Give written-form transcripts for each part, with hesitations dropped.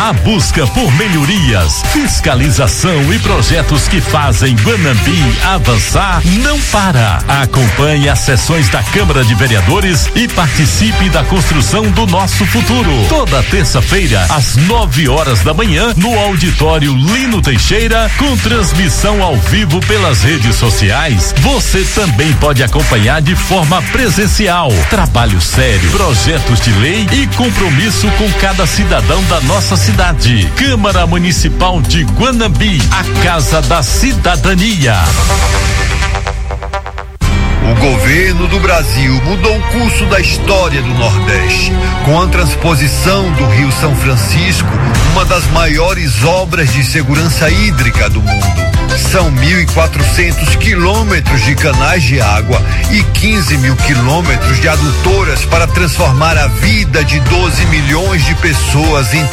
A busca por melhorias, fiscalização e projetos que fazem Guanambi avançar não para. Acompanhe as sessões da Câmara de Vereadores e participe da construção do nosso futuro. Toda terça-feira, às 9h da manhã, no auditório Lino Teixeira, com transmissão ao vivo pelas redes sociais. Você também pode acompanhar de forma presencial. Trabalho sério, projetos de lei e compromisso com cada cidadão da nossa cidade. Câmara Municipal de Guanambi, a Casa da Cidadania. O governo do Brasil mudou o curso da história do Nordeste, com a transposição do Rio São Francisco, uma das maiores obras de segurança hídrica do mundo. São 1.400 quilômetros de canais de água e 15 mil quilômetros de adutoras para transformar a vida de 12 milhões de pessoas em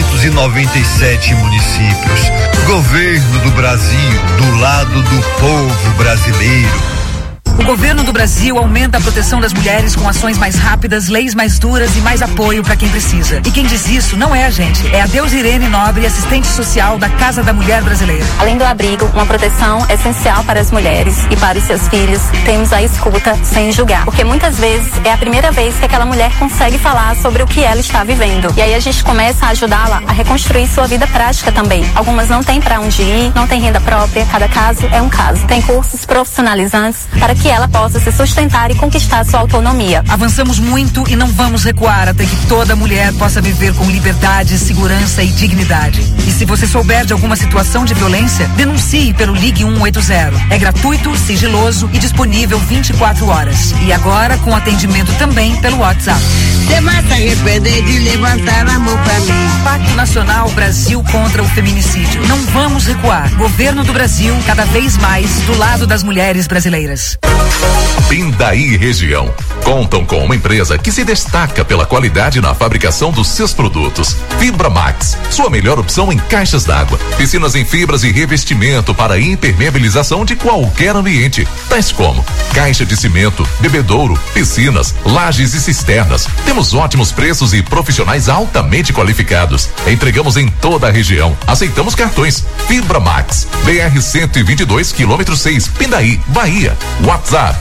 397 municípios. Governo do Brasil, do lado do povo brasileiro. O governo do Brasil aumenta a proteção das mulheres com ações mais rápidas, leis mais duras e mais apoio para quem precisa. E quem diz isso não é a gente, é a Deusirene Nobre, assistente social da Casa da Mulher Brasileira. Além do abrigo, uma proteção essencial para as mulheres e para os seus filhos, temos a escuta sem julgar. Porque muitas vezes é a primeira vez que aquela mulher consegue falar sobre o que ela está vivendo. E aí a gente começa a ajudá-la a reconstruir sua vida prática também. Algumas não têm para onde ir, não têm renda própria, cada caso é um caso. Tem cursos profissionalizantes para que ela possa se sustentar e conquistar sua autonomia. Avançamos muito e não vamos recuar até que toda mulher possa viver com liberdade, segurança e dignidade. E se você souber de alguma situação de violência, denuncie pelo Ligue 180. É gratuito, sigiloso e disponível 24 horas. E agora com atendimento também pelo WhatsApp. Você vai se arrepender de levantar a mão pra mim. Pacto Nacional Brasil contra o Feminicídio. Não vamos recuar. Governo do Brasil, cada vez mais do lado das mulheres brasileiras. Pindaí Região contam com uma empresa que se destaca pela qualidade na fabricação dos seus produtos. Fibra Max, sua melhor opção em caixas d'água, piscinas em fibras e revestimento para impermeabilização de qualquer ambiente, tais como caixa de cimento, bebedouro, piscinas, lajes e cisternas. Temos ótimos preços e profissionais altamente qualificados. Entregamos em toda a região. Aceitamos cartões. Fibra Max, BR 122, quilômetro 6, Pindaí, Bahia. WhatsApp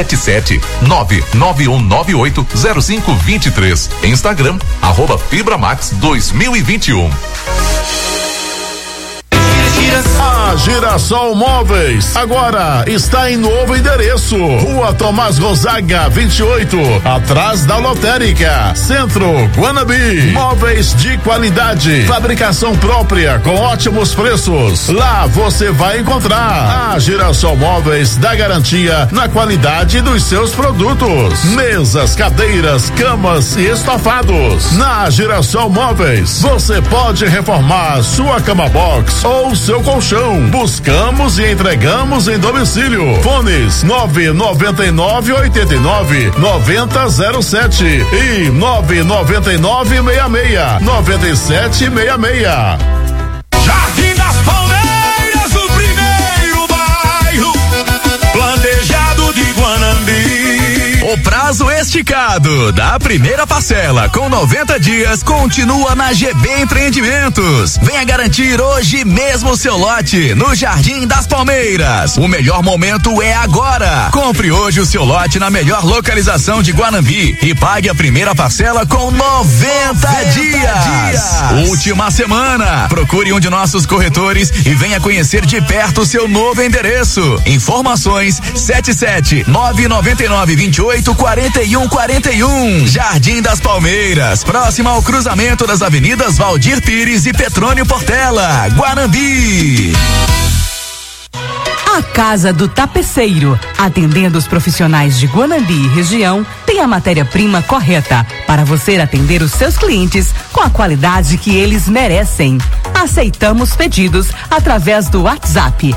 77991980523. Instagram @FibraMax2021. A Girassol Móveis agora está em novo endereço. Rua Tomás Gonzaga 28, atrás da Lotérica, Centro, Guanambi. Móveis de qualidade, fabricação própria com ótimos preços. Lá você vai encontrar. A Girassol Móveis dá garantia na qualidade dos seus produtos. Mesas, cadeiras, camas e estofados. Na Girassol Móveis você pode reformar sua cama box ou seu colchão. Buscamos e entregamos em domicílio. Fones 999899007 e 999669766. Jardim das Palmeiras, o primeiro bairro planejado de Guanambi. O prazo esticado da primeira parcela com 90 dias continua na GB Empreendimentos. Venha garantir hoje mesmo o seu lote no Jardim das Palmeiras. O melhor momento é agora. Compre hoje o seu lote na melhor localização de Guanambi e pague a primeira parcela com 90 dias. Última semana. Procure um de nossos corretores e venha conhecer de perto o seu novo endereço. Informações 77999284141. Jardim das Palmeiras, próximo ao cruzamento das avenidas Valdir Pires e Petrônio Portela, Guanambi. A Casa do Tapeceiro, atendendo os profissionais de Guanambi e região, tem a matéria-prima correta para você atender os seus clientes com a qualidade que eles merecem. Aceitamos pedidos através do WhatsApp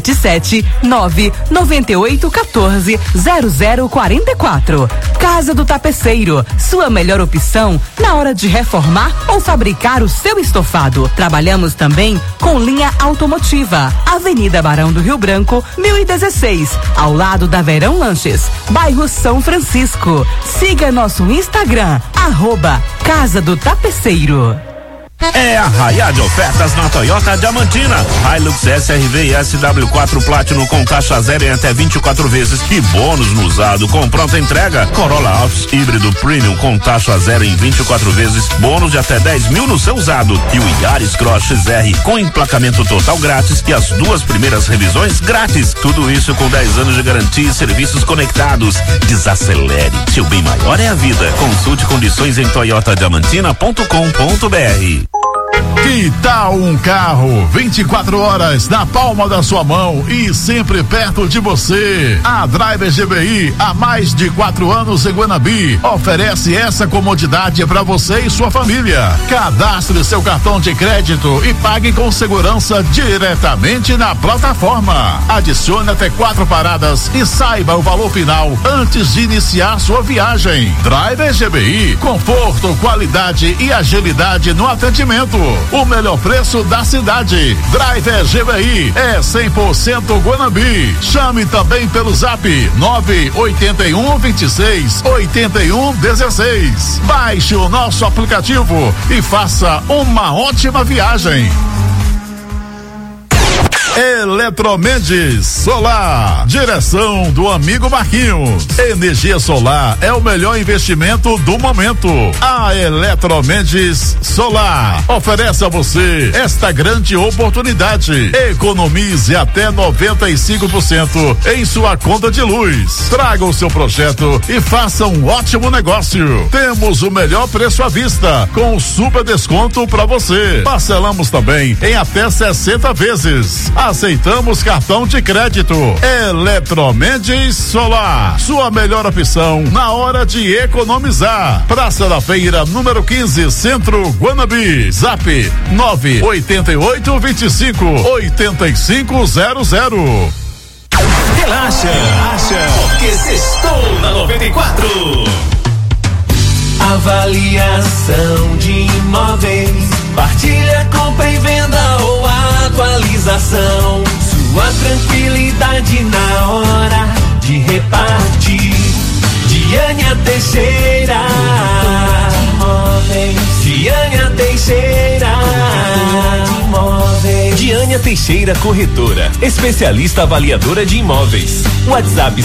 77998140044. Casa do Tapeceiro, sua melhor opção na hora de reformar ou fabricar o seu estofado. Trabalhamos também com linha automotiva. Avenida Barão do Rio Branco, 1016, ao lado da Verão Lanches, bairro São Francisco. Siga nosso Instagram, @Casa do Tapeceiro. É a raia de ofertas na Toyota Diamantina. Hilux SRV e SW4 Platinum com taxa zero em até 24 vezes e bônus no usado com pronta entrega. Corolla Altis híbrido Premium com taxa zero em 24 vezes, bônus de até 10 mil no seu usado. E o Yaris Cross XR com emplacamento total grátis e as 2 primeiras revisões grátis. Tudo isso com 10 anos de garantia e serviços conectados. Desacelere, seu bem maior é a vida. Consulte condições em toyotadiamantina.com.br. Que tal um carro 24 horas na palma da sua mão e sempre perto de você? A Driver GBI, há mais de 4 anos em Guanabi, oferece essa comodidade para você e sua família. Cadastre seu cartão de crédito e pague com segurança diretamente na plataforma. Adicione até 4 paradas e saiba o valor final antes de iniciar sua viagem. Driver GBI, conforto, qualidade e agilidade no atendimento. O melhor preço da cidade. Driver GBI é 100% Guanabi. Chame também pelo zap 981268116. Baixe o nosso aplicativo e faça uma ótima viagem. Eletromendes Solar, direção do amigo Marquinhos. Energia solar é o melhor investimento do momento. A Eletromendes Solar oferece a você esta grande oportunidade. Economize até 95% em sua conta de luz. Traga o seu projeto e faça um ótimo negócio. Temos o melhor preço à vista com super desconto para você. Parcelamos também em até 60 vezes. Aceitamos cartão de crédito. Eletromendes Solar, sua melhor opção na hora de economizar. Praça da Feira, número 15, Centro Guanabi. Zap 988258500. Relaxa, porque sextou na 94. Avaliação de imóveis, partilha, compra e venda ou atualização. Sua tranquilidade na hora de repartir. Diânia Teixeira Imóveis. Diânia Teixeira Imóveis. Diânia Teixeira Corretora, especialista avaliadora de imóveis. WhatsApp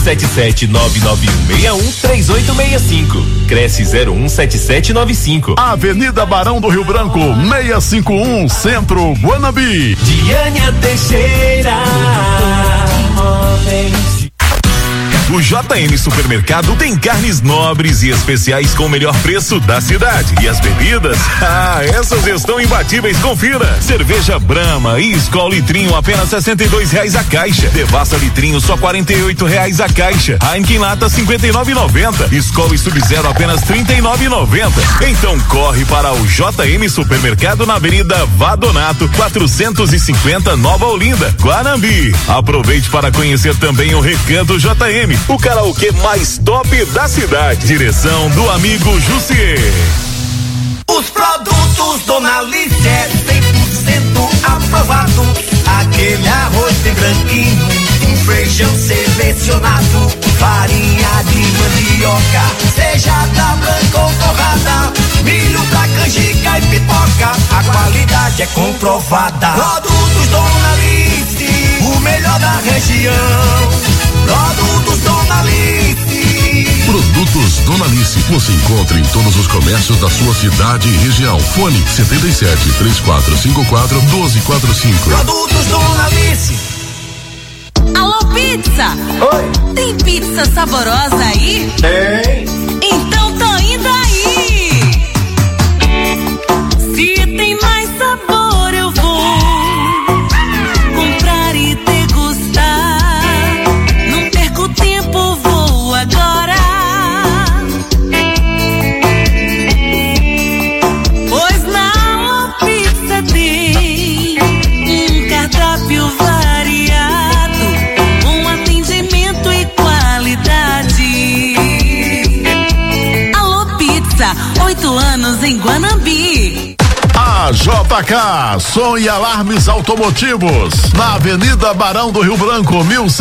77991613865. Cresce 017795. Avenida Barão do Rio Branco, 651, Centro Guanabi. Diânia Teixeira Imóveis. O JM Supermercado tem carnes nobres e especiais com o melhor preço da cidade. E as bebidas? Essas estão imbatíveis, confira. Cerveja Brahma e Skol Litrinho apenas R$62 a caixa. Devassa Litrinho só R$48 a caixa. Heineken Lata R$59,90. Skol e Sub-Zero apenas R$39,90. Então corre para o JM Supermercado na Avenida Vadonato 450, Nova Olinda, Guanambi. Aproveite para conhecer também o Recanto JM, o karaokê mais top da cidade. Direção do amigo Jussier. Os produtos Dona Alice é 100% aprovado. Aquele arroz bem branquinho, um feijão selecionado, farinha de mandioca, seja da branca ou torrada, milho pra canjica e pipoca, a qualidade é comprovada. Produtos Dona Alice, o melhor da região. Produtos Dona Alice. Produtos Dona Alice. Você encontra em todos os comércios da sua cidade e região. Fone 77-3454-1245. Produtos Dona Alice. Alô, pizza! Oi! Tem pizza saborosa aí? Tem! Então tô indo aí! Se tem mais sabor eu vou comprar e degustar. Não perco tempo, vou agora. Pois na Alô Pizza tem um cardápio variado, um atendimento e qualidade. Alô Pizza, 8 anos em Guanambi. A JK Som e Alarmes Automotivos, na Avenida Barão do Rio Branco,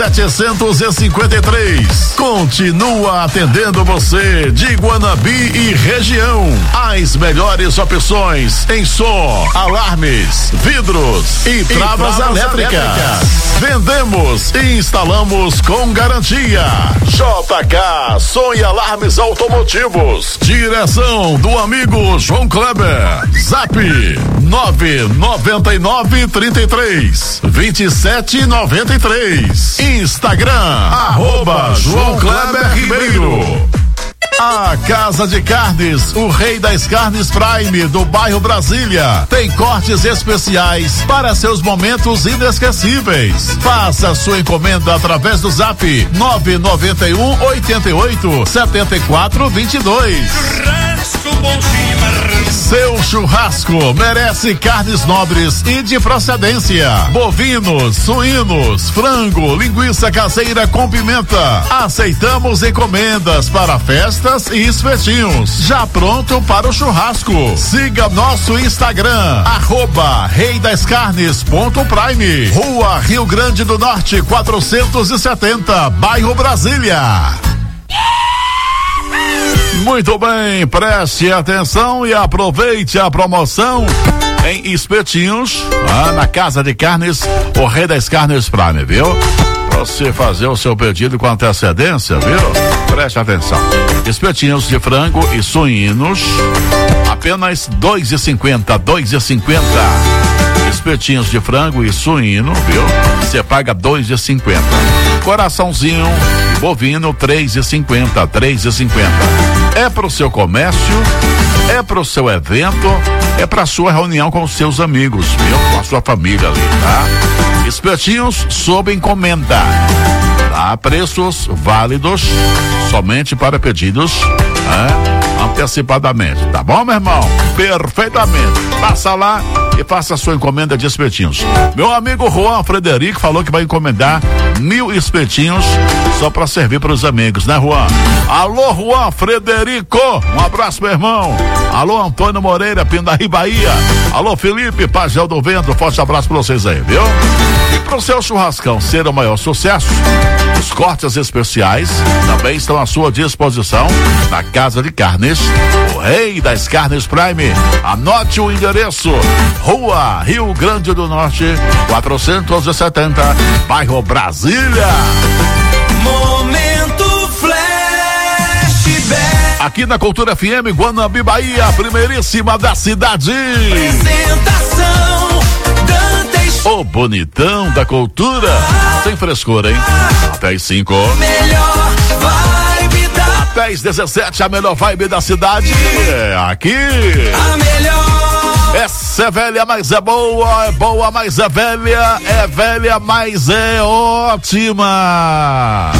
1753. Continua atendendo você de Guanabi e região. As melhores opções em som, alarmes, vidros e travas elétricas. Vendemos e instalamos com garantia. JK Som e Alarmes Automotivos. Direção do amigo João Kleber. Zap 999332793. Instagram @João Kleber Ribeiro. A Casa de Carnes, o rei das carnes Prime do bairro Brasília, tem cortes especiais para seus momentos inesquecíveis. Faça sua encomenda através do Zap 991887422. Seu churrasco merece carnes nobres e de procedência. Bovinos, suínos, frango, linguiça caseira com pimenta. Aceitamos encomendas para festas e espetinhos. Já pronto para o churrasco. Siga nosso Instagram, @reidascarnes.prime. Rua Rio Grande do Norte, 470, bairro Brasília. Muito bem, preste atenção e aproveite a promoção em espetinhos, na Casa de Carnes, o rei das carnes Prime, viu? Pra você fazer o seu pedido com antecedência, viu? Preste atenção. Espetinhos de frango e suínos, apenas R$2,50, R$2,50. Espetinhos de frango e suíno, viu? Você paga R$2,50. Coraçãozinho bovino, R$3,50, R$3,50. É pro seu comércio, é pro seu evento, é pra sua reunião com os seus amigos, viu? Com a sua família ali, tá? Espetinhos sob encomenda, tá? Preços válidos somente para pedidos, antecipadamente, tá bom, meu irmão? Perfeitamente. Passa lá e faça a sua encomenda de espetinhos. Meu amigo Juan Frederico falou que vai encomendar 1000 espetinhos só para servir para os amigos, né, Juan? Alô, Juan Frederico, um abraço, meu irmão. Alô, Antônio Moreira, Pindaí, Bahia. Alô, Felipe, Pajel do Vento, forte abraço para vocês aí, viu? E pro seu churrascão ser o maior sucesso, os cortes especiais também estão à sua disposição na Casa de Carnes, o rei das carnes Prime. Anote o endereço: Rua Rio Grande do Norte, 470, bairro Brasília. Momento Flashback. Aqui na Cultura FM, Guanabi, Bahia, a primeiríssima da cidade. Apresentação Dantes. O bonitão da cultura. Sem frescura, hein? Até as 5. Melhor vibe da. Até as 17, a melhor vibe da cidade. É aqui. A melhor. Essa é velha, mas é boa, mas é velha, mas é ótima.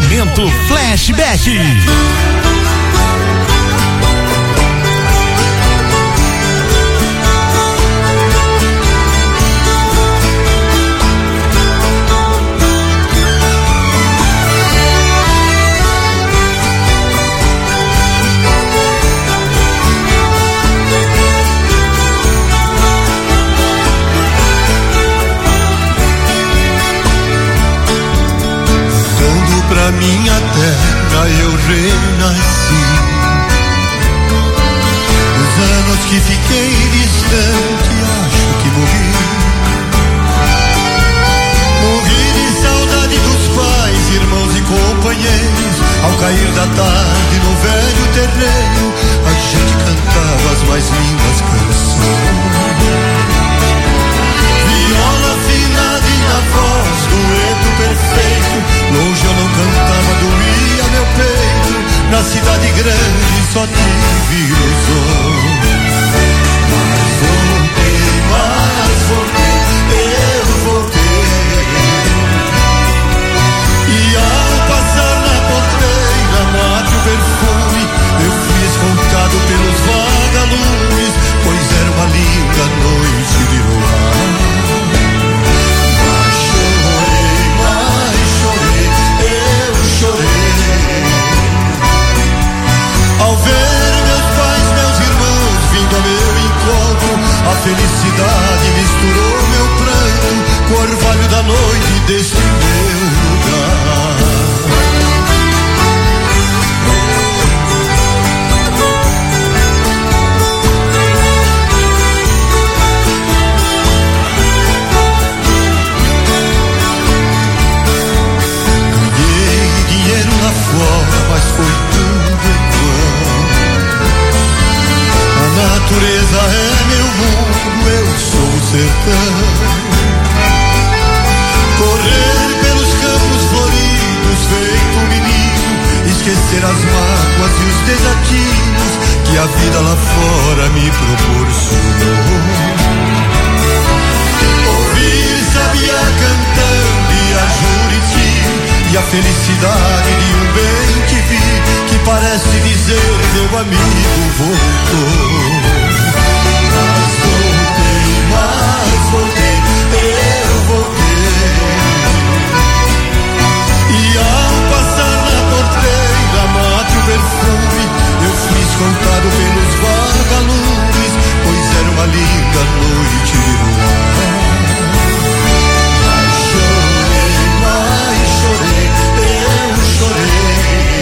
Momento Flashback. Pra minha terra eu renasci. Os anos que fiquei distante, acho que morri. Morri de saudade dos pais, irmãos e companheiros. Ao cair da tarde no velho terreiro, a gente cantava as mais lindas canções. Viola afinada e na voz, dueto perfeito. Longe eu não cantava, doía meu peito. Na cidade grande só tive ilusão. Mas voltei, eu voltei. E ao passar na porteira, mate o perfume, eu fui escoltado pelos vagalumes, pois era uma linda noite de luar. Ao ver meus pais, meus irmãos vindo ao meu encontro, a felicidade misturou meu pranto com o orvalho da noite deste meu lugar. Ganhei dinheiro lá fora, mas foi tudo em vão. A natureza é meu mundo, eu sou o sertão. Correr pelos campos floridos, feito um menino, esquecer as mágoas e os desatinos que a vida lá fora me proporcionou. Ouvir sabiá cantando e a Juriti, e a felicidade de um bem que vi, que parece dizer meu amigo voltou. Mas voltei, eu voltei. E ao passar na porteira, mate o perfume, eu fui escoltado pelos vagalumes, pois era uma linda noite de luar. Mas chorei, eu chorei.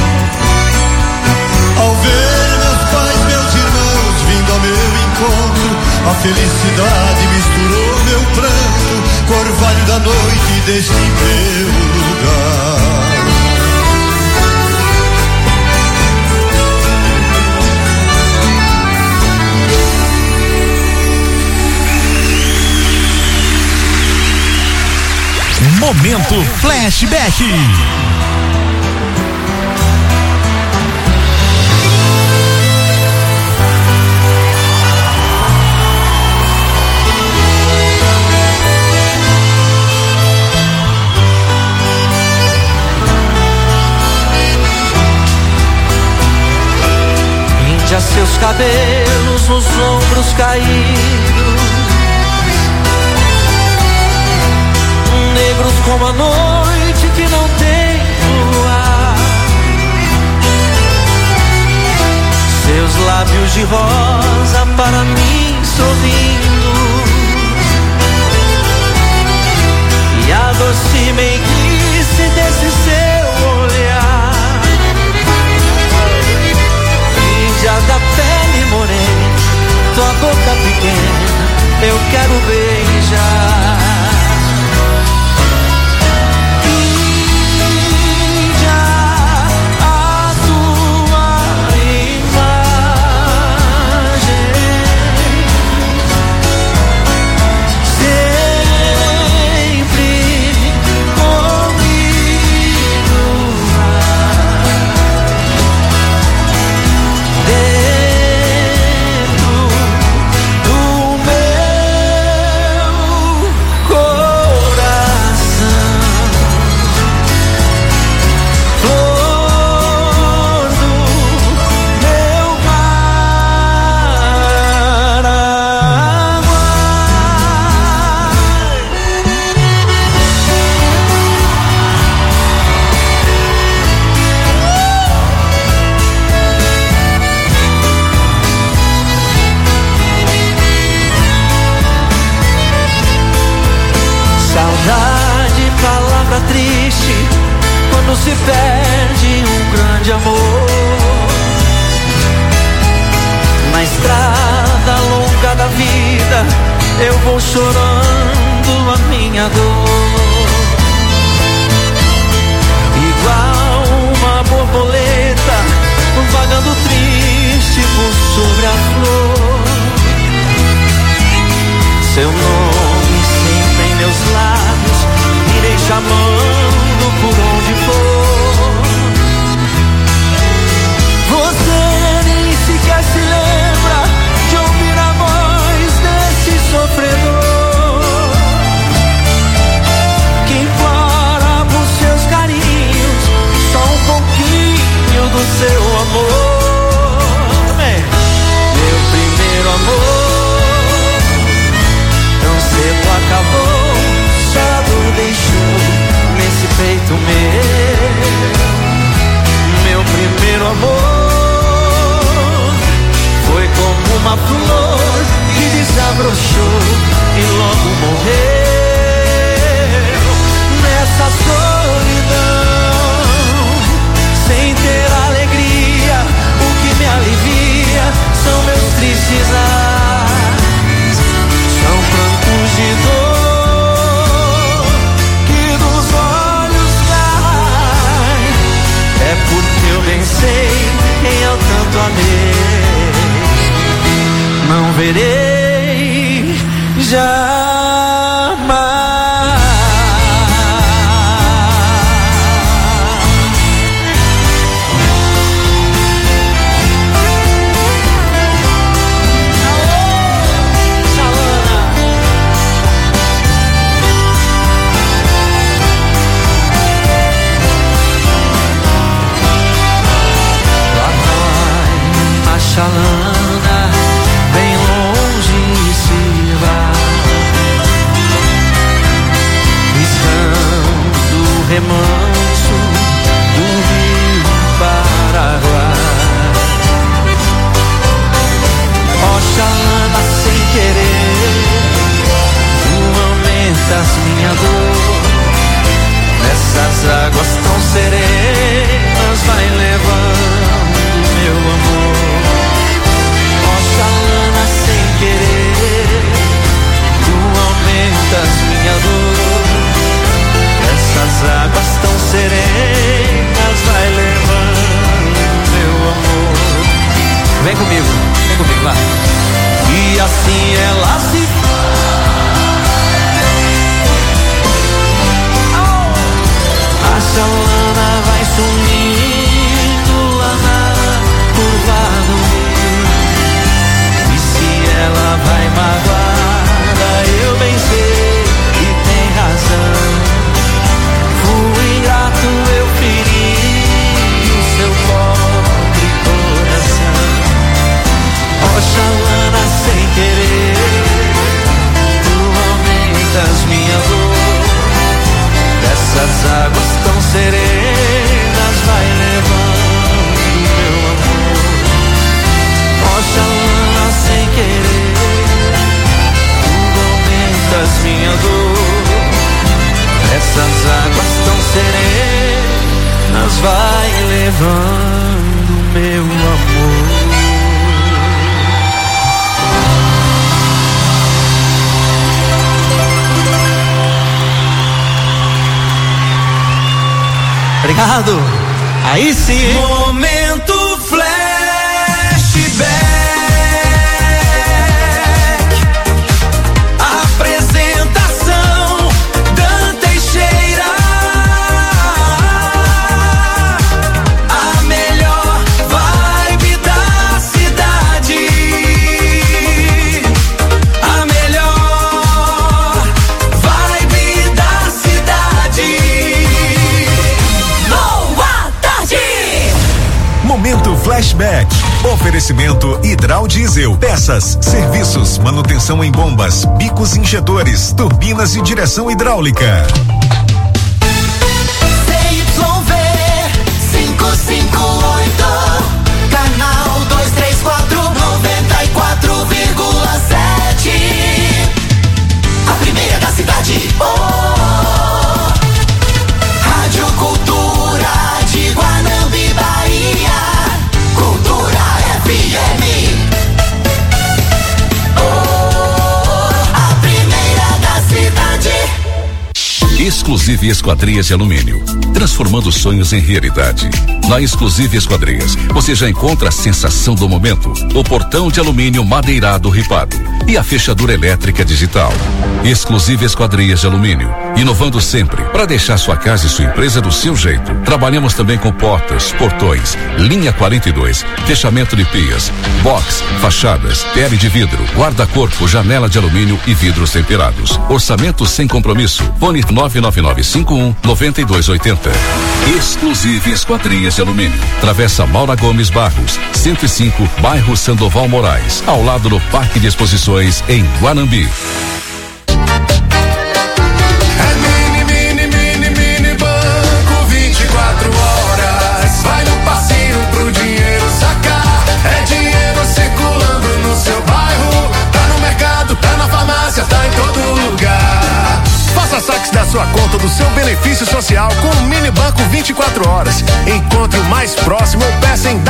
Ao ver meus pais, meus irmãos vindo ao meu encontro, a felicidade misturou meu pranto com o orvalho da noite deste meu lugar. Momento Flashback. Prende a seus cabelos nos ombros caídos, negros como a noite que não tem luar. Seus lábios de rosa para mim sorrindo, e a doce meiguice desse seu olhar. Índia da pele morena, tua boca pequena, eu quero beijar. eu vou chorando a minha dor. Igual uma borboleta vagando triste por sobre a flor. Seu nome sempre em meus lábios, irei chamando por onde for. Você nem sequer se lembra de ouvir a voz desse sofredor que implora por seus carinhos, só um pouquinho do seu amor. Meu primeiro amor tão cedo acabou, só a dor deixou nesse peito meu. Meu primeiro amor foi como uma flor que desabrochou e logo morreu. Nessa solidão, sem ter alegria, o que me alivia são meus tristes ais, são prantos de dor que dos olhos caem. É porque eu bem sei quem eu tanto amei, não verei jamais. Xalana, bem longe se vai, pisando o remanso do rio Paraguai. Ó Xalana, sem querer, tu aumentas minha dor. Nessas águas tão serenas vai levando meu amor. Xalana, sem querer, tu aumentas minha dor. Essas águas tão serenas vai levando meu amor. Vem comigo, vai. E assim ela se a Xalana vai sumindo lá na curva do rio. Ela vai magoada, eu bem sei e tem razão. Fui ingrato, eu feri o seu pobre coração. Ó Xalana, sem querer, tu aumentas minha dor. Dessas águas tão serenas vai levando meu amor. Ó Xalana, sem querer, tu aumentas minha dor. Essas águas tão serenas vai levando meu amor. Obrigado. Aí sim. Momento flashback. Apresentação Dan Teixeira. A melhor vibe da cidade. A melhor vibe da cidade. Boa tarde. Momento Flashback. Oferecimento Hidral Diesel. Peças, serviços, manutenção em bombas, bicos injetores, turbinas e direção hidráulica. CYV 558, canal 234, 94,7. A primeira da cidade. Rádio Cultura de Guanambi, Bahia. Cultura FM. A Exclusive Esquadrias de Alumínio, transformando sonhos em realidade. Na Exclusive Esquadrias, você já encontra a sensação do momento, o portão de alumínio madeirado ripado e a fechadura elétrica digital. Exclusive Esquadrias de Alumínio, inovando sempre para deixar sua casa e sua empresa do seu jeito. Trabalhamos também com portas, portões, linha 42, fechamento de pias, box, fachadas, pele de vidro, guarda-corpo, janela de alumínio e vidros temperados. Orçamento sem compromisso. Fone 99951-9280. Exclusive Esquadrias de Alumínio. Travessa Maura Gomes Barros, 105, bairro Sandoval Moraes, ao lado do Parque de Exposições em Guanambi. Mini banco 24 horas. Vai no passinho pro dinheiro sacar. É dinheiro circulando no seu bairro. Tá no mercado, tá na farmácia, tá em todo lugar. Faça saques da sua conta do seu benefício social com o Mini Banco 24 horas. Encontre o mais próximo ou peça em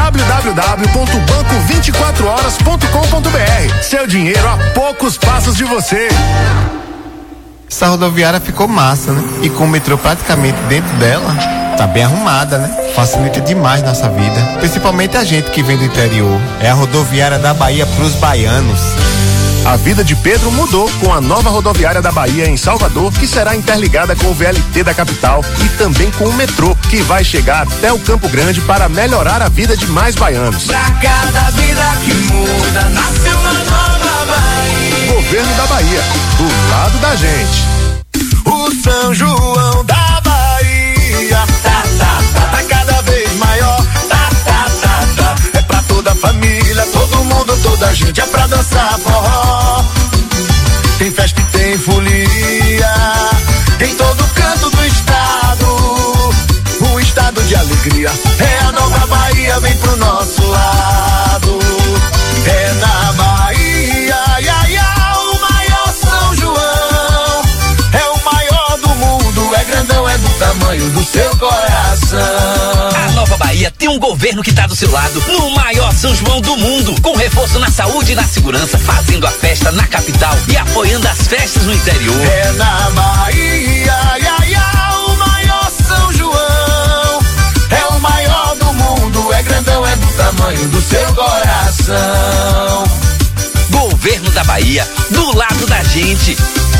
www.banco24horas.com.br. Seu dinheiro a poucos passos de você. Essa rodoviária ficou massa, né? E com o metrô praticamente dentro dela, tá bem arrumada, né? Facilita demais nossa vida, principalmente a gente que vem do interior. É a rodoviária da Bahia pros baianos. A vida de Pedro mudou com a nova rodoviária da Bahia em Salvador, que será interligada com o VLT da capital e também com o metrô, que vai chegar até o Campo Grande para melhorar a vida de mais baianos. Pra cada vida que muda, nasce uma nova Bahia. Governo da Bahia, do lado da gente. O São João da Bahia tá cada vez maior. É pra toda a família, todo mundo, toda a gente, é pra dançar forró. Tem festa e tem folia em todo canto do estado. Um estado de alegria, é a nova Bahia, vem pro nosso lado. É na Bahia, o maior São João. É o maior do mundo, é grandão, é do tamanho do seu coração. A nova Bahia tem um governo que tá do seu lado no maior São João do mundo, com reforço na saúde e na segurança, fazendo a festa na capital e apoiando as festas no interior. É na Bahia, o maior São João. É o maior do mundo, é grandão, é do tamanho do seu coração. Governo da Bahia, do lado da gente.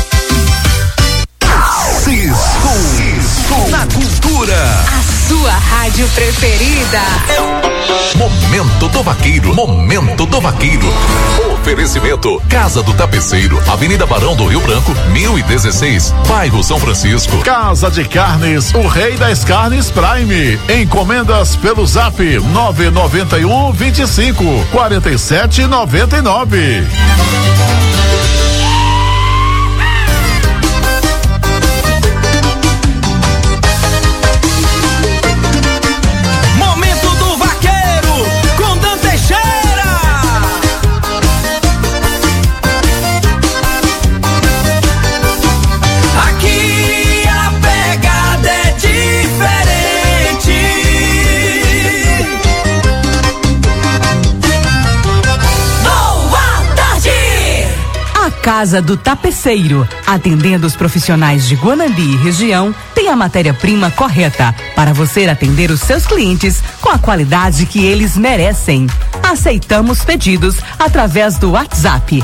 Cisco na cultura. A sua rádio preferida. Momento do Vaqueiro. Momento do Vaqueiro. Oferecimento: Casa do Tapeceiro, Avenida Barão do Rio Branco, 1016, bairro São Francisco. Casa de Carnes, o rei das carnes Prime. Encomendas pelo Zap 991 25 47 99. Casa do Tapeceiro, atendendo os profissionais de Guanambi e região, tem a matéria-prima correta para você atender os seus clientes com a qualidade que eles merecem. Aceitamos pedidos através do WhatsApp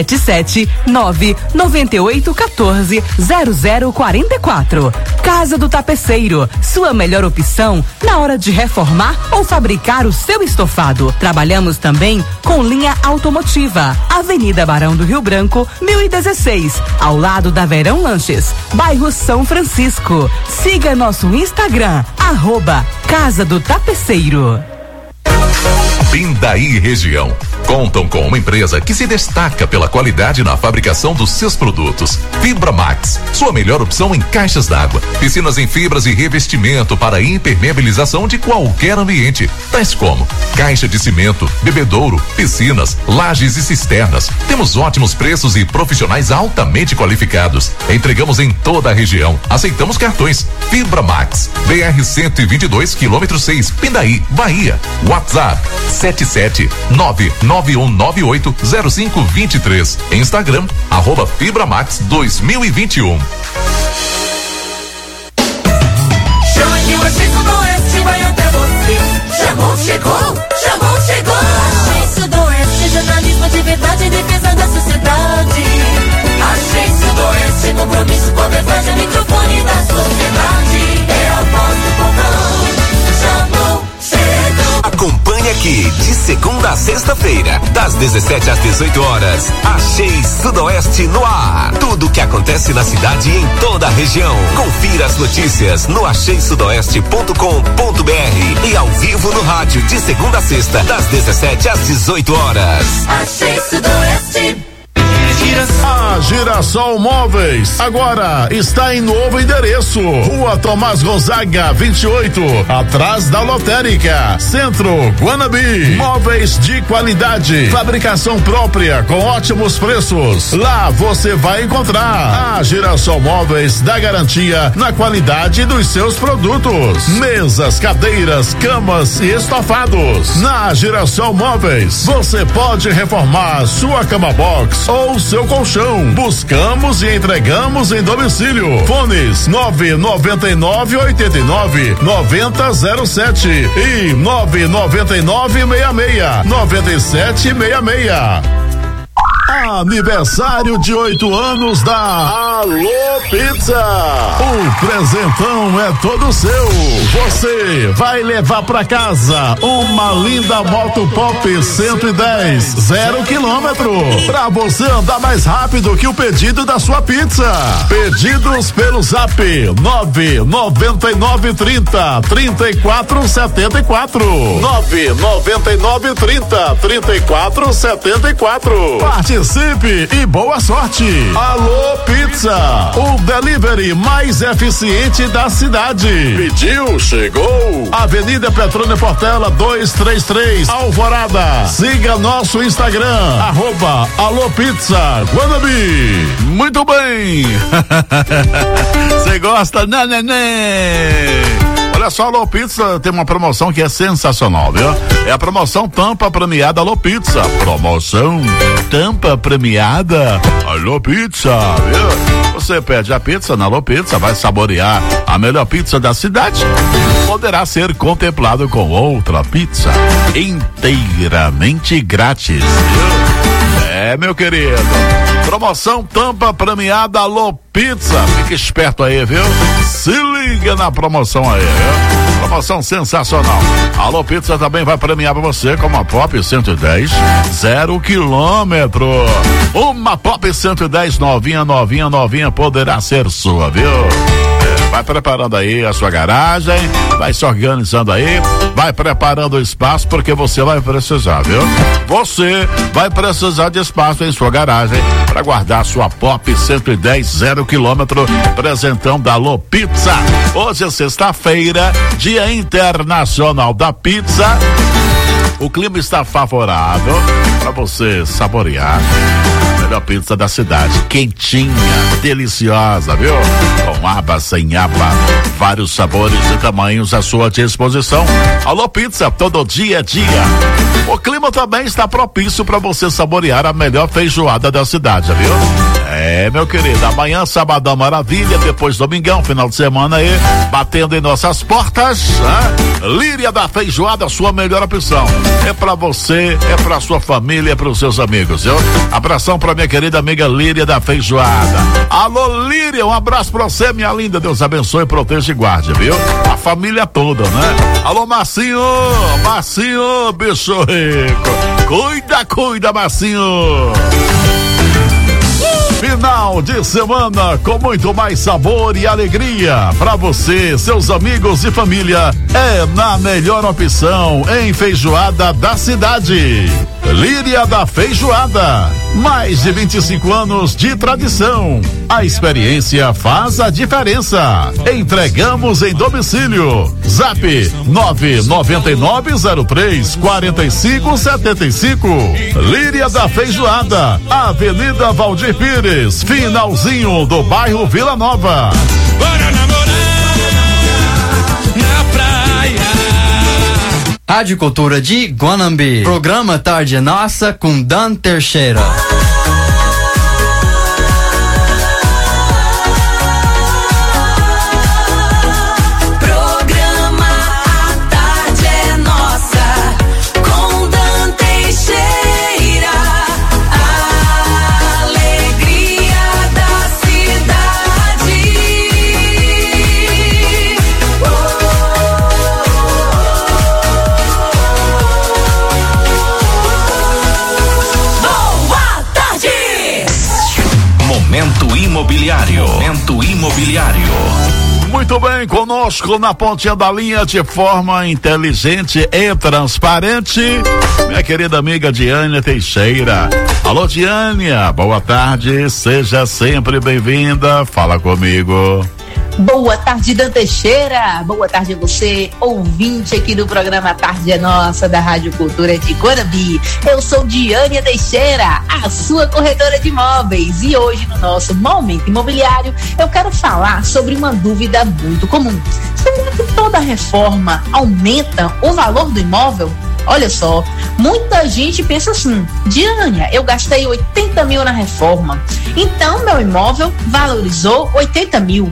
77998140044. Casa do Tapeceiro, sua melhor opção na hora de reformar ou fabricar o seu estofado. Trabalhamos também com linha automotiva. Avenida Barão do Rio Branco, 1016, ao lado da Verão Lanches, bairro São Francisco. Siga nosso Instagram, @Casa do Tapeceiro. Pindaí Região. Contam com uma empresa que se destaca pela qualidade na fabricação dos seus produtos. Fibra Max, sua melhor opção em caixas d'água, piscinas em fibras e revestimento para impermeabilização de qualquer ambiente, tais como caixa de cimento, bebedouro, piscinas, lajes e cisternas. Temos ótimos preços e profissionais altamente qualificados. Entregamos em toda a região. Aceitamos cartões. Fibra Max, BR 122, quilômetro 6, Pindaí, Bahia. WhatsApp 77991980523. Instagram @FibraMax 2021. o Achei Sudoeste vai até você. Chamou, chegou, chamou, chegou. Achei Sudoeste, jornalismo de verdade em defesa da sociedade. Achei Sudoeste, compromisso com a verdade, é o microfone da sociedade. É a voz do povão. Chamou, chegou. Acompanhe aqui, de segunda a sexta-feira, das 17 às 18 horas. Achei Sudoeste no ar. Tudo o que acontece na cidade e em toda a região. Confira as notícias no acheisudoeste.com.br e ao vivo no rádio, de segunda a sexta, das 17 às 18 horas. Achei Sudoeste. A Girassol Móveis agora está em novo endereço. Rua Tomás Gonzaga 28, atrás da Lotérica, Centro, Guanabi. Móveis de qualidade, fabricação própria com ótimos preços. Lá você vai encontrar. A Girassol Móveis dá garantia na qualidade dos seus produtos. Mesas, cadeiras, camas e estofados. Na Girassol Móveis você pode reformar sua cama box ou seu colchão. Buscamos e entregamos em domicílio. Fones 999-89-9007 e 999-66-9766. Aniversário de 8 anos da Alô Pizza. O presentão é todo seu. Você vai levar pra casa uma linda moto Pop 110, 0 quilômetro, pra você andar mais rápido que o pedido da sua pizza. Pedidos pelo Zap 99930-3474 99930-3474. Participe e boa sorte. Alô Pizza, o delivery mais eficiente da cidade. Pediu, chegou. Avenida Petrônio Portela 233, Alvorada. Siga nosso Instagram, @Alô Pizza Guanabi. Muito bem. Você gosta, né? Olha só, a Alô Pizza tem uma promoção que é sensacional, viu? É a promoção Tampa Premiada Alô Pizza. Promoção Tampa Premiada Alô Pizza, viu? Você pede a pizza na Alô Pizza, vai saborear a melhor pizza da cidade. Poderá ser contemplado com outra pizza inteiramente grátis, viu? É, meu querido. Promoção Tampa Premiada Alô Pizza. Fique esperto aí, viu? Se liga na promoção aí, viu? Promoção sensacional. Alô Pizza também vai premiar pra você com uma Pop 110, 0 quilômetro. Uma Pop 110 novinha poderá ser sua, viu? Vai preparando aí a sua garagem, vai se organizando aí, vai preparando o espaço, porque você vai precisar, viu? Você vai precisar de espaço em sua garagem para guardar sua Pop 110 0 quilômetro, presentão da Alô Pizza. Hoje é sexta-feira, Dia Internacional da Pizza. O clima está favorável para você saborear a melhor pizza da cidade, quentinha, deliciosa, viu? Com aba, sem aba, vários sabores e tamanhos à sua disposição. Alô Pizza, todo dia é dia. O clima também está propício para você saborear a melhor feijoada da cidade, viu? É, meu querido, amanhã, sabadão maravilha, depois domingão, final de semana aí, batendo em nossas portas, né? Líria da Feijoada, sua melhor opção. É pra você, é pra sua família, é pros seus amigos, viu? Abração pra minha querida amiga Líria da Feijoada. Alô, Líria, um abraço pra você, minha linda, Deus abençoe, proteja e guarde, viu? A família toda, né? Alô, Marcinho, bicho rico. Cuida, Marcinho. Final de semana com muito mais sabor e alegria para você, seus amigos e família. É na melhor opção em feijoada da cidade. Líria da Feijoada. Mais de 25 anos de tradição. A experiência faz a diferença. Entregamos em domicílio. Zap 99903-4575. Líria da Feijoada. Avenida Valdir Pires, finalzinho do bairro Vila Nova. Bora namorar na praia. Rádio Cultura de Guanambi. Programa Tarde Nossa com Dan Teixeira. Programa Muito bem, conosco na pontinha da linha de forma inteligente e transparente, minha querida amiga Diânia Teixeira. Alô, Diânia, boa tarde, seja sempre bem-vinda, fala comigo. Boa tarde, Dan Teixeira. Boa tarde a você, ouvinte aqui do programa Tarde é Nossa, da Rádio Cultura de Guanambi. Eu sou Diânia Teixeira, a sua corretora de imóveis. E hoje, no nosso Momento Imobiliário, eu quero falar sobre uma dúvida muito comum. Será que toda reforma aumenta o valor do imóvel? Olha só, muita gente pensa assim: Diânia, eu gastei 80 mil na reforma, então meu imóvel valorizou 80 mil.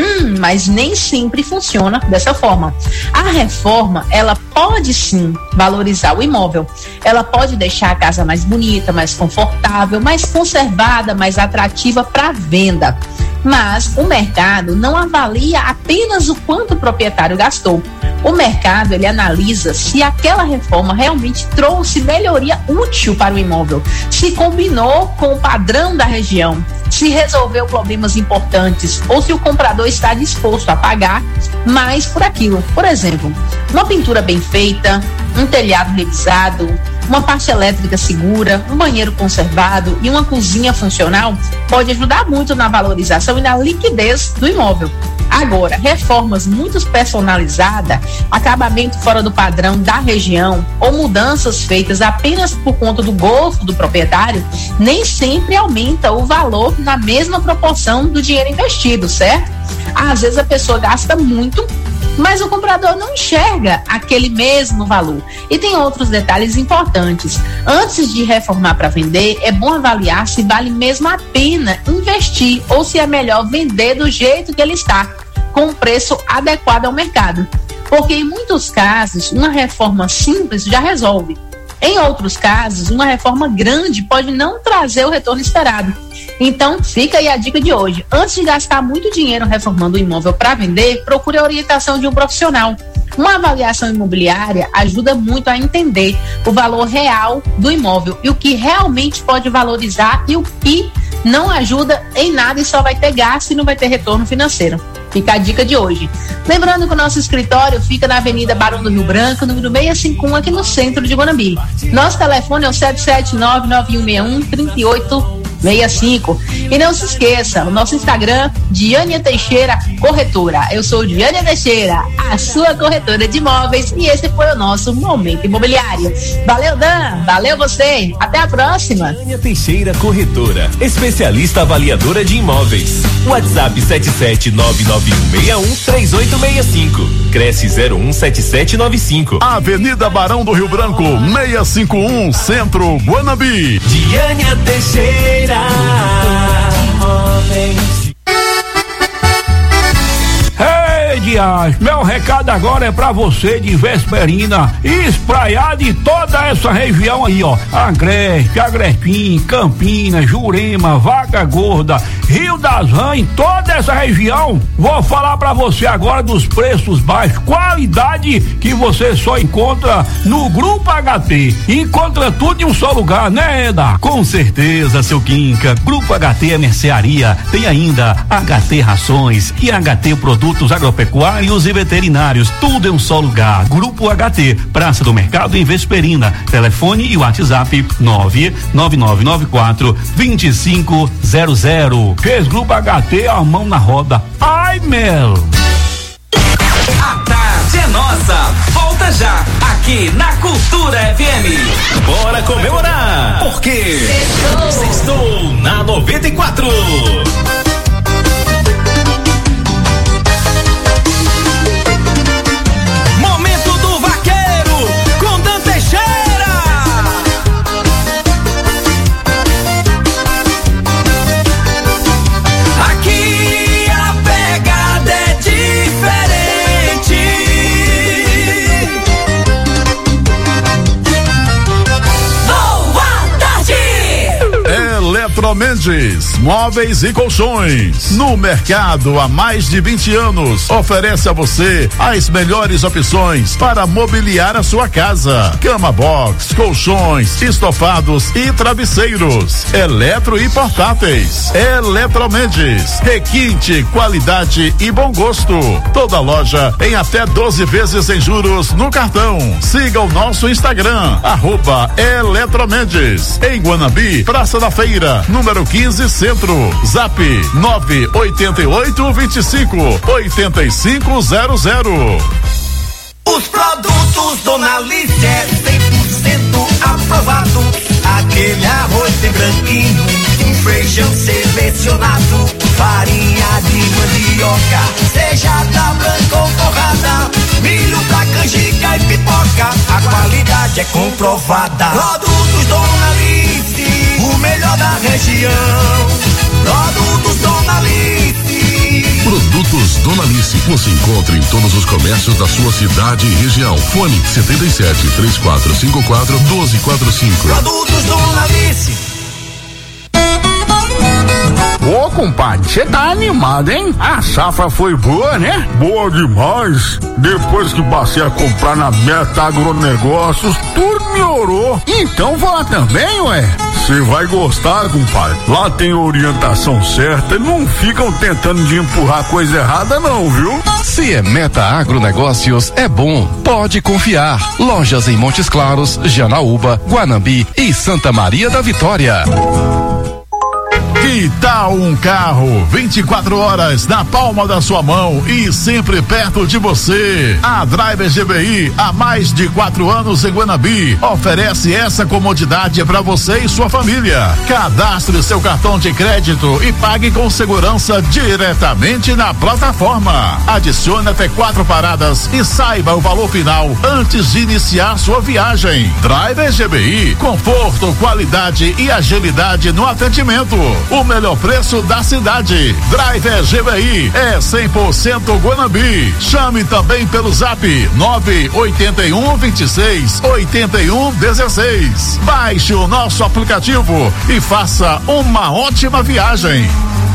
Mas nem sempre funciona dessa forma. A reforma, ela pode sim valorizar o imóvel. Ela pode deixar a casa mais bonita, mais confortável, mais conservada, mais atrativa para venda. Mas o mercado não avalia apenas o quanto o proprietário gastou. O mercado, ele analisa se aquela reforma realmente trouxe melhoria útil para o imóvel, se combinou com o padrão da região, se resolveu problemas importantes ou se o comprador está disposto a pagar mais por aquilo. Por exemplo, uma pintura bem feita, um telhado revisado, uma parte elétrica segura, um banheiro conservado e uma cozinha funcional pode ajudar muito na valorização e na liquidez do imóvel. Agora, reformas muito personalizadas, acabamento fora do padrão da região ou mudanças feitas apenas por conta do gosto do proprietário, nem sempre aumenta o valor na mesma proporção do dinheiro investido, certo? Às vezes a pessoa gasta muito, mas o comprador não enxerga aquele mesmo valor. E tem outros detalhes importantes. Antes de reformar para vender, é bom avaliar se vale mesmo a pena investir ou se é melhor vender do jeito que ele está, com um preço adequado ao mercado. Porque em muitos casos, uma reforma simples já resolve. Em outros casos, uma reforma grande pode não trazer o retorno esperado. Então, fica aí a dica de hoje. Antes de gastar muito dinheiro reformando o imóvel para vender, procure a orientação de um profissional. Uma avaliação imobiliária ajuda muito a entender o valor real do imóvel e o que realmente pode valorizar e o que não ajuda em nada e só vai ter gasto e não vai ter retorno financeiro. Fica a dica de hoje. Lembrando que o nosso escritório fica na Avenida Barão do Rio Branco, número 651, aqui no centro de Guanambi. Nosso telefone é o 77991313865. E não se esqueça, o nosso Instagram, Diânia Teixeira Corretora. Eu sou Diânia Teixeira, a sua corretora de imóveis, e esse foi o nosso Momento Imobiliário. Valeu, Dan, valeu você, até a próxima. Diânia Teixeira Corretora, especialista avaliadora de imóveis. WhatsApp 77991613865. Cresce 017795. Avenida Barão do Rio Branco, 651, Centro, Guanambi. Diânia Teixeira. Ei, Dias, meu recado agora é pra você de Vesperina e espraiar de toda essa região aí, ó. Agreste, Agrespim, Campinas, Jurema, Vaca Gorda, Rio das Rãs, toda essa região. Vou falar pra você agora dos preços baixos, qualidade que você só encontra no Grupo HT. Encontra tudo em um só lugar, né, Eda? Com certeza, seu Quinca. Grupo HT é mercearia, tem ainda HT Rações e HT Produtos Agropecuários e Veterinários, tudo em um só lugar. Grupo HT, Praça do Mercado em Vesperina. Telefone e WhatsApp 99994-2500. Fez Grupo HT, a mão na roda. Ai, Mel! A tarde é nossa. Volta já, aqui na Cultura FM. Bora comemorar, porque sextou na 94. Momento do Vaqueiro, com Dan Teixeira. Aqui a pegada é diferente. Boa tarde! Eletromendes, móveis e colchões. No mercado há mais de 20 anos, oferece a você as melhores opções para mobiliar a sua casa. Cama box, colchões, estofados e travesseiros, eletro e portáteis. Eletromendes, requinte, qualidade e bom gosto. Toda loja em até 12 vezes sem juros no cartão. Siga o nosso Instagram, @Eletromendes. Em Guanambi, Praça da Feira, número 15, Centro. Zap 988258500. Os produtos Dona Alice é 100% aprovado. Aquele arroz bem branquinho, um feijão selecionado, farinha de mandioca, seja da branca ou torrada, milho da canjica e pipoca, a qualidade é comprovada. Produtos Dona Alice, o melhor da região. Produtos Dona Alice. Produtos Dona Alice. Você encontra em todos os comércios da sua cidade e região. Fone 77 3454 1245. Produtos Dona Alice. Ô, compadre, você tá animado, hein? A safra foi boa, né? Boa demais. Depois que passei a comprar na Meta Agronegócios, tudo melhorou. Então vou lá também, ué. Você vai gostar, compadre. Lá tem orientação certa e não ficam tentando de empurrar coisa errada não, viu? Se é Meta Agronegócios, é bom. Pode confiar. Lojas em Montes Claros, Janaúba, Guanambi e Santa Maria da Vitória. Que tal um carro 24 horas na palma da sua mão e sempre perto de você? A Driver GBI, há mais de 4 anos em Guanambi, oferece essa comodidade para você e sua família. Cadastre seu cartão de crédito e pague com segurança diretamente na plataforma. Adicione até 4 paradas e saiba o valor final antes de iniciar sua viagem. Driver GBI, conforto, qualidade e agilidade no atendimento. O melhor preço da cidade. Driver GBI é 100% Guanambi. Chame também pelo zap 981 26 81 16. Baixe o nosso aplicativo e faça uma ótima viagem.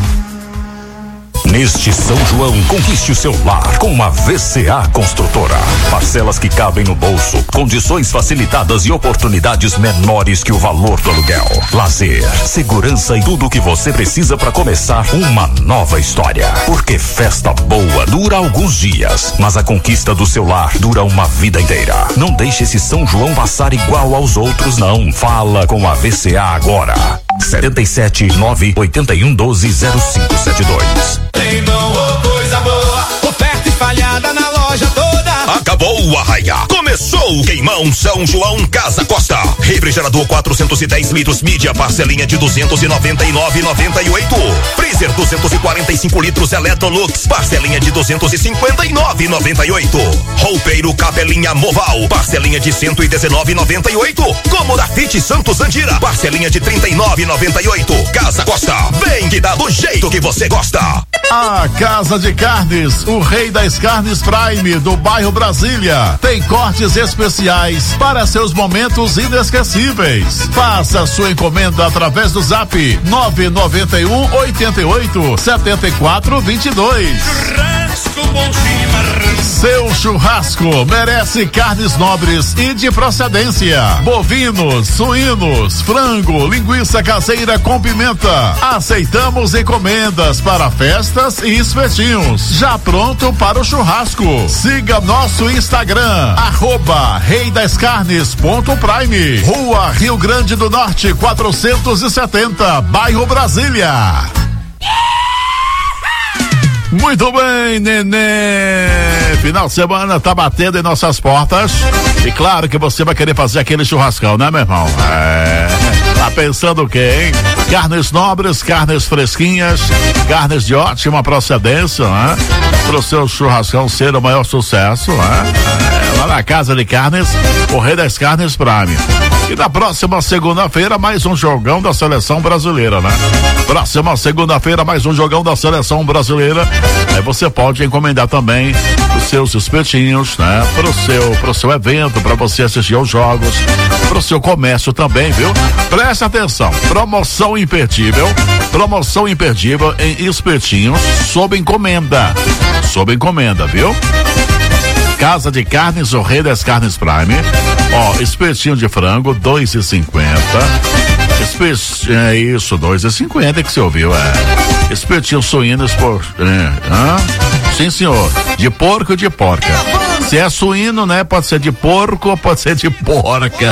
Neste São João, conquiste o seu lar com uma VCA Construtora. Parcelas que cabem no bolso, condições facilitadas e oportunidades menores que o valor do aluguel. Lazer, segurança e tudo o que você precisa para começar uma nova história. Porque festa boa dura alguns dias, mas a conquista do seu lar dura uma vida inteira. Não deixe esse São João passar igual aos outros, não. Fala com a VCA agora. 77 981 12 0572. Leilão, oh, coisa boa, oferta espalhada na loja toda. Acabou o arraia. Começou o queimão São João Casa Costa. Refrigerador 410 litros mídia, parcelinha de 299,98. Freezer 245 litros Electrolux, parcelinha de 259,98. Roupeiro Capelinha Moval, parcelinha de 119,98. Cômoda Fit Santos Andira, parcelinha de 39,98. Casa Costa, vem que dá do jeito que você gosta. A Casa de Carnes, o rei das carnes Prime do bairro Brasília, tem cortes especiais para seus momentos inesquecíveis. Faça sua encomenda através do zap 991 88 74 22. Seu churrasco merece carnes nobres e de procedência. Bovinos, suínos, frango, linguiça caseira com pimenta. Aceitamos encomendas para festas e espetinhos. Já pronto para o churrasco. Siga nosso Instagram, @reidascarnes.prime. Rua Rio Grande do Norte, 470, bairro Brasília. Muito bem, nenê. Final de semana tá batendo em nossas portas. E claro que você vai querer fazer aquele churrascão, né, meu irmão? Tá pensando o quê, hein? Carnes nobres, carnes fresquinhas, carnes de ótima procedência, né? Pro seu churrascão ser o maior sucesso, né? lá na Casa de Carnes, o Rei das Carnes Prime. E na próxima segunda-feira, mais um jogão da seleção brasileira, né? Próxima segunda-feira, mais um jogão da seleção brasileira. Aí você pode encomendar também os seus espetinhos, né? Pro seu evento, para você assistir aos jogos, pro seu comércio também, viu? Preste atenção, promoção imperdível em espetinhos sob encomenda, viu? Casa de Carnes, o Rei das Carnes Prime. Ó, espetinho de frango, R$2,50. É isso, R$2,50 que você ouviu, Espetinho suínos por... Sim, senhor. De porco e de porca. Se é suíno, né? Pode ser de porco ou pode ser de porca.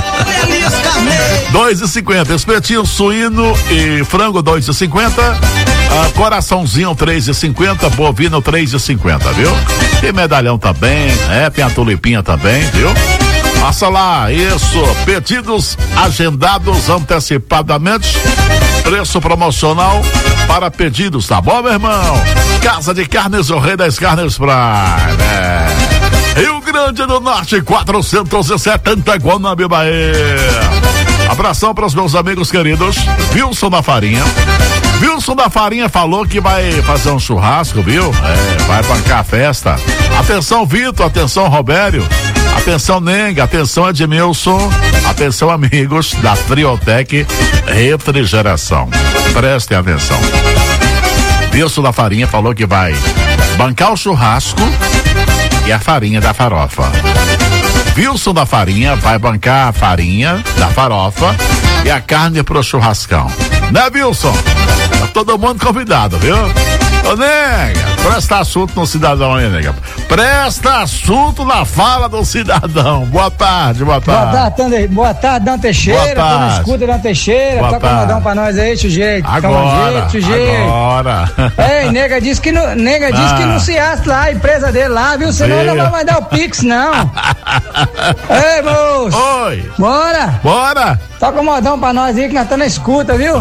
R$2,50. Espetinho suíno e frango, R$2,50. Coraçãozinho, R$3,50. Bovino, R$3,50, viu? Tem medalhão também, tem a tulipinha também, viu? Passa lá, isso, pedidos agendados antecipadamente, preço promocional para pedidos, tá bom, meu irmão? Casa de Carnes, o Rei das Carnes Prime. Rio Grande do Norte, 470, Guanambi, Bahia. Abração para os meus amigos queridos, Wilson da Farinha. Wilson da Farinha falou que vai fazer um churrasco, viu? Vai bancar a festa. Atenção, Vitor, atenção, Robério. Atenção, Nenga, atenção, Edmilson. Atenção, amigos da Friotec Refrigeração. Prestem atenção. Wilson da Farinha falou que vai bancar o churrasco e a farinha da farofa. Wilson da Farinha vai bancar a farinha da farofa e a carne pro churrascão. Né, Wilson? Tá todo mundo convidado, viu? Ô, nega, presta assunto no cidadão aí, nega. Presta assunto na fala do cidadão. Boa tarde. Boa tarde, Dan Teixeira. Tô na escuta, Dan Teixeira. Toca um modão pra nós aí, sujeito. Agora. Ei, nega disse que não se acha lá a empresa dele lá, viu? Senão não vai mandar o Pix, não. Ei, moço. Oi. Bora. Toca um modão pra nós aí que nós estamos na escuta, viu?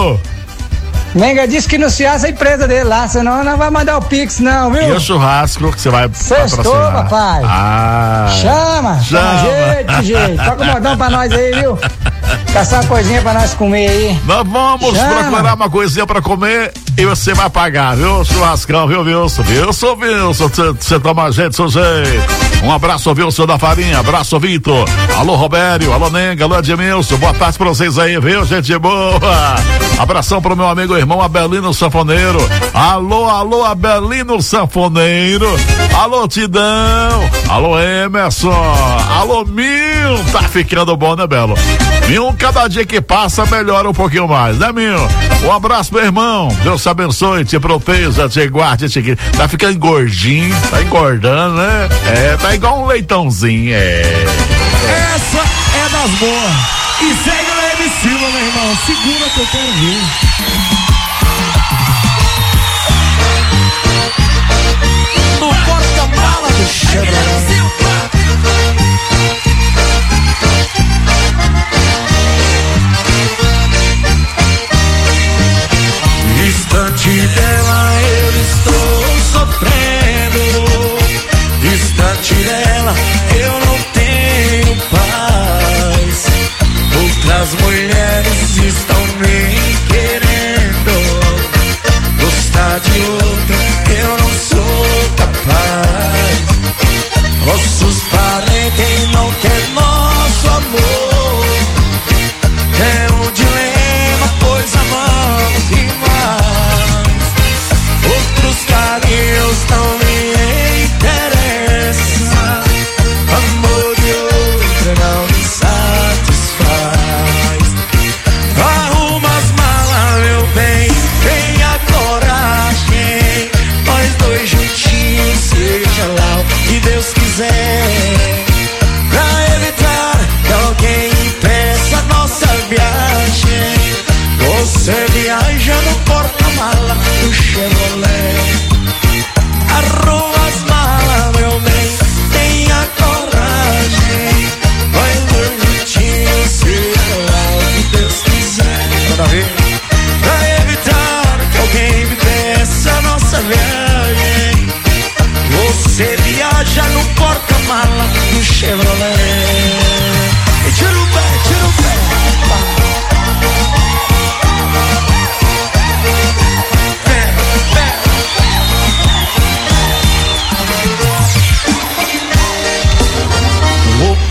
Nenga disse que não se acha a empresa dele lá, senão não vai mandar o Pix, não, viu? E o churrasco que você vai Sextou, papai. Chama. Jeito. Toca um modão pra nós aí, viu? Caçar uma coisinha pra nós comer aí. Nós vamos procurar uma coisinha pra comer e você vai pagar, viu? Churrascão, viu, Wilson? Wilson, você toma gente, sujeito. Um abraço, Wilson da Farinha. Abraço, Vitor. Alô, Robério. Alô, Nenga. Alô, Edmilson. Boa tarde pra vocês aí, viu, gente boa? Abração pro meu amigo e irmão Abelino Sanfoneiro. Alô, Abelino Sanfoneiro. Alô, Tidão. Alô, Emerson. Alô, Mil. Tá ficando bom, né, Belo? Mil, cada dia que passa melhora um pouquinho mais, né, Mil? Um abraço, meu irmão. Deus te abençoe, te proteja, te guarde, tá ficando gordinho, tá engordando, né? Tá igual um leitãozinho, Essa é das boas. E segue o Leme Silva, meu irmão. Segura que eu quero ver. No porta-mala do Chevrolet. Distante dela eu estou sofrendo. Distante dela eu não tenho paz. Outras mulheres estão me querendo. Gostar de outra eu não sou capaz. Ossos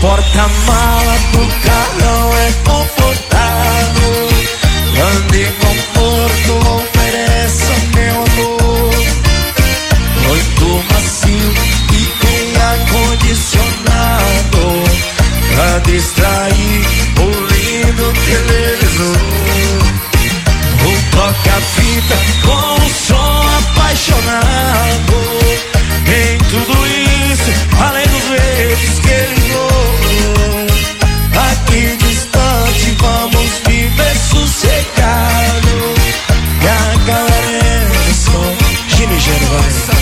porta-mala do carrão é confortável. Grande conforto oferece meu amor. Muito macio e tem ar-condicionado pra distrair o lindo televisor. O toca-fita com o som apaixonado. Em tudo isso, além dos vezes que ele voou. Aqui distante vamos viver sossegado. E a galera é só Gino e Geno, vai.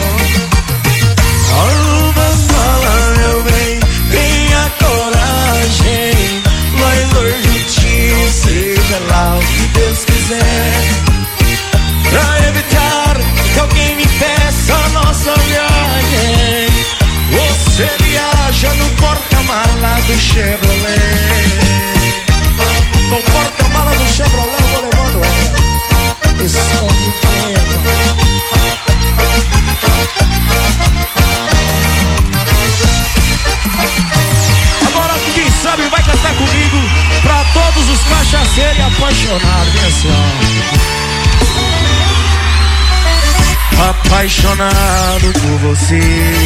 Fala, meu bem, tenha coragem. Mas hoje o dia seja lá o que Deus quiser. Pra evitar que alguém me peça a nossa viagem, você viaja no porta-mala do Chevrolet. No porta-mala do Chevrolet eu vou levando ela. Esse som de pena. Agora quem sabe vai cantar comigo pra todos os cachaceiros e apaixonados. Atenção. Apaixonado por você,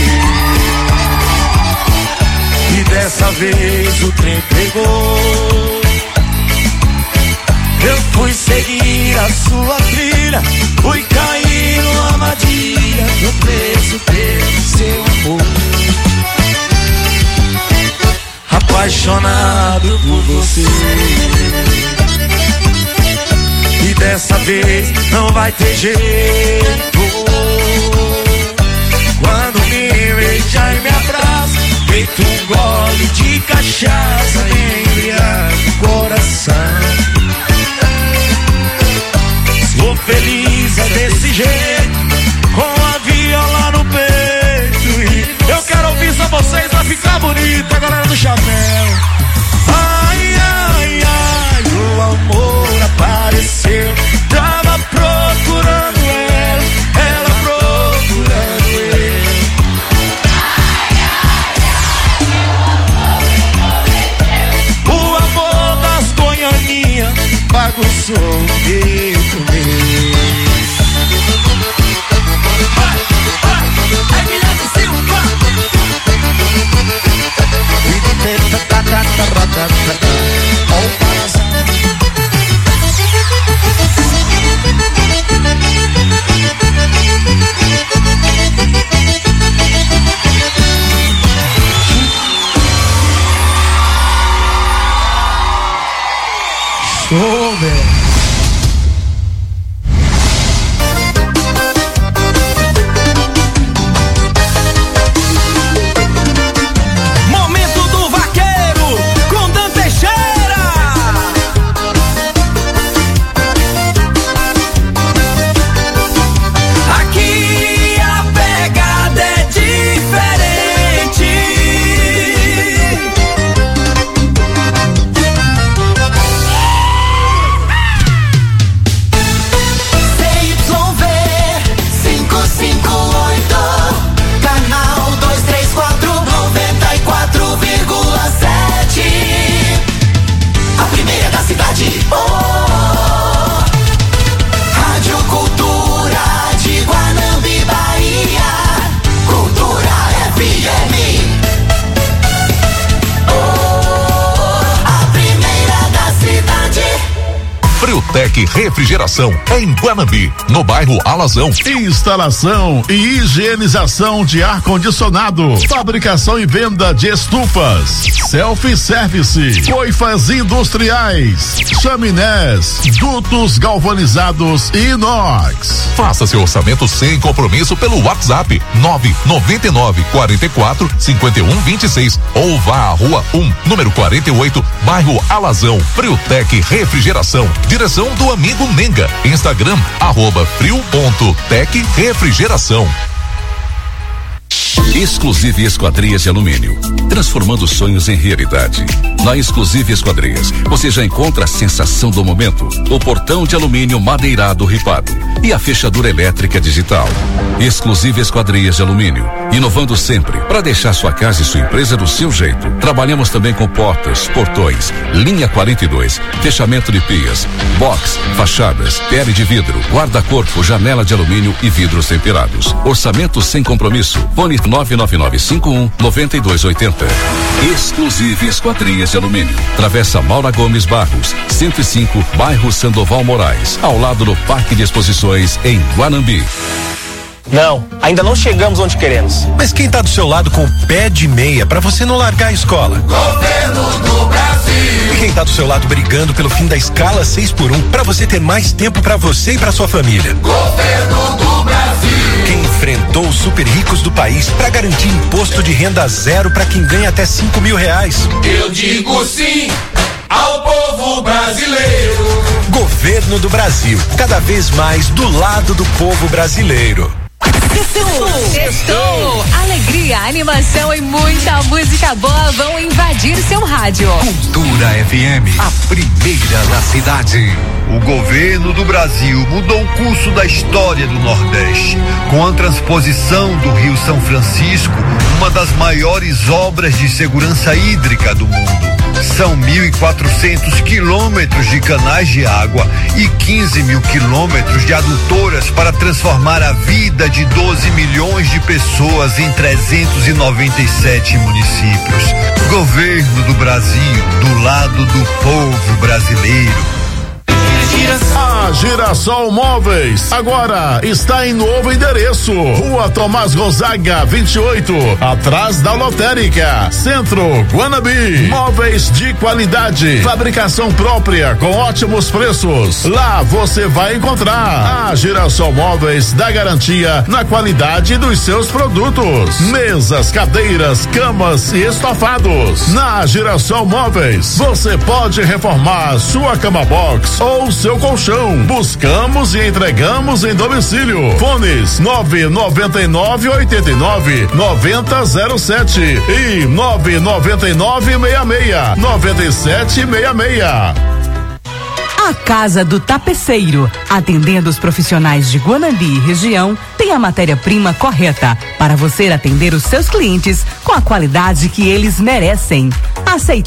e dessa vez o trem pegou. Eu fui seguir a sua trilha, fui cair numa armadilha, no preço pelo seu amor. Apaixonado por você, e dessa vez não vai ter jeito. Quando me beija e me abraça, feito um gole de cachaça, embriaga o coração. Sou feliz desse jeito, com a viola no peito. E eu quero ouvir só vocês pra ficar bonito, a galera do chapéu. Ai, ai, ai, o amor apareceu. Tava procurando ela procurando ele. O amor das goianinhas bagunçou o peito meu. Ai, Guilherme Silva. Show, velho. Friutec Refrigeração, em Guanambi, no bairro Alazão. Instalação e higienização de ar-condicionado, fabricação e venda de estufas, self-service, coifas industriais, chaminés, dutos galvanizados e inox. Faça seu orçamento sem compromisso pelo WhatsApp 999 44 51 26 ou vá à Rua 1, número 48, bairro Alazão. Friutec Refrigeração. Direção do amigo Menga. Instagram @frio.tecrefrigeração. Exclusive Esquadrias de Alumínio, transformando sonhos em realidade. Na Exclusive Esquadrias, você já encontra a sensação do momento, o portão de alumínio madeirado ripado e a fechadura elétrica digital. Exclusive Esquadrias de Alumínio, inovando sempre para deixar sua casa e sua empresa do seu jeito. Trabalhamos também com portas, portões, linha 42, fechamento de pias, box, fachadas, pele de vidro, guarda-corpo, janela de alumínio e vidros temperados. Orçamento sem compromisso. Fone 99951-9280. Exclusive Esquadrias de Alumínio. Travessa Maura Gomes Barros, 105, bairro Sandoval Moraes, ao lado do Parque de Exposições em Guanambi. Não, ainda não chegamos onde queremos. Mas quem tá do seu lado com o pé de meia pra você não largar a escola? Governo do Brasil. E quem tá do seu lado brigando pelo fim da escala 6x1 pra você ter mais tempo pra você e pra sua família? Governo do Brasil. Quem enfrentou os super ricos do país pra garantir imposto de renda zero pra quem ganha até R$5.000? Eu digo sim ao povo brasileiro. Governo do Brasil, cada vez mais do lado do povo brasileiro. Sextou! Alegria, animação e muita música boa vão invadir seu rádio. Cultura FM, a primeira da cidade. O governo do Brasil mudou o curso da história do Nordeste, com a transposição do Rio São Francisco, uma das maiores obras de segurança hídrica do mundo. São 1.400 quilômetros de canais de água e 15 mil quilômetros de adutoras para transformar a vida de 12 milhões de pessoas em 397 municípios. Governo do Brasil, do lado do povo brasileiro. A Girassol Móveis agora está em novo endereço. Rua Tomás Gonzaga 28, atrás da Lotérica, Centro, Guanambi. Móveis de qualidade, fabricação própria com ótimos preços. Lá você vai encontrar. A Girassol Móveis dá garantia na qualidade dos seus produtos. Mesas, cadeiras, camas e estofados. Na Girassol Móveis você pode reformar sua cama box ou seu colchão. Buscamos e entregamos em domicílio. Fones 999-89-9007 e 999-66-9766. A Casa do Tapeceiro, atendendo os profissionais de Guanambi e região, tem a matéria-prima correta para você atender os seus clientes com a qualidade que eles merecem. Aceitamos